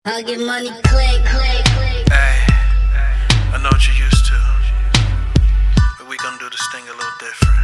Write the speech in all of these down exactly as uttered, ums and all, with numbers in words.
I get money click, click, click. Hey, I know what you're used to, but we gon' do this thing a little different.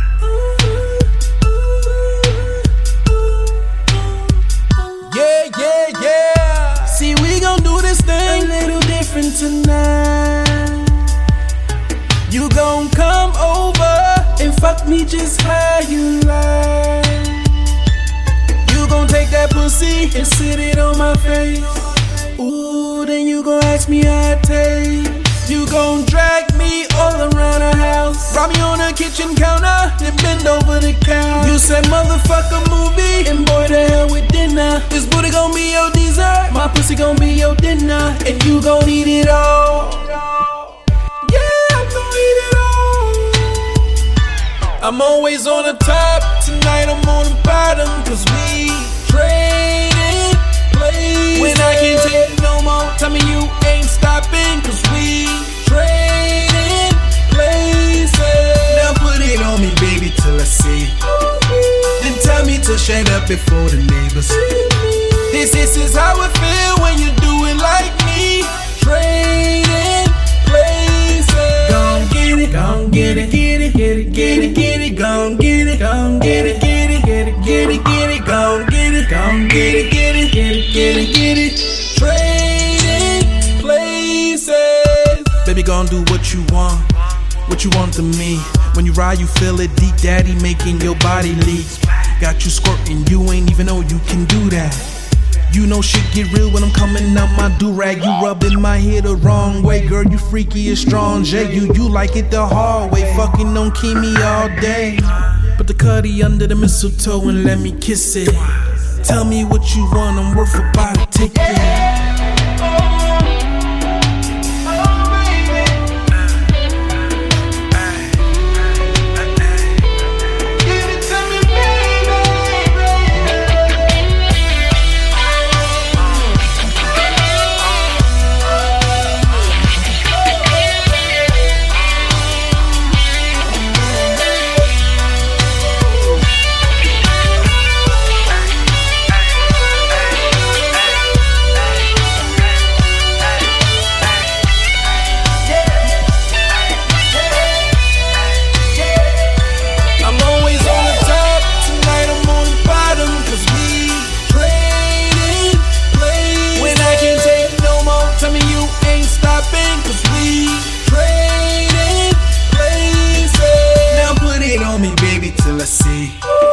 Yeah, yeah, yeah. See, we gon' do this thing a little different tonight. You gon' come over and fuck me just how you like. You gon' take that pussy and sit it on my face. Ooh, then you gon' ask me how it tastes. You gon' drag me all around the house, rob me on the kitchen counter, then bend over the couch. You said motherfucker movie, and boy the hell with dinner. This booty gon' be your dessert, my pussy gon' be your dinner, and you gon' eat it all. Yeah, I'm gon' eat it all. I'm always on the top, tonight I'm on the bottom, cause we trading places. When I can't take it no more, tell me you ain't stopping, cause we trading places. Now put it on me, baby, till I see. Then tell me to shut up before the neighbors. This, this is how it feel when you do it like me. Trading places. Gon' get it, gon' get it, get it, get it, get it, get it, gon' get it, gon' get it, get it, get it, get it, get it, gon' get it, gon' get it, get it, get it, get it, get it. Trading places. Baby, gon' do what you want, what you want to me. When you ride, you feel it deep, daddy, making your body leak. Got you squirting, you ain't even know you can do that. You know shit get real when I'm coming out my do-rag. You rubbing my hair the wrong way, girl, you freaky and strong, Jay. You, you like it the hard way, fucking on Kimi all day. Put the cutty under the mistletoe and let me kiss it. Tell me what you want, I'm worth about a ticket.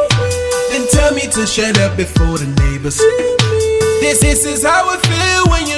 Then tell me to shut up before the neighbors. This, this is how it feel when you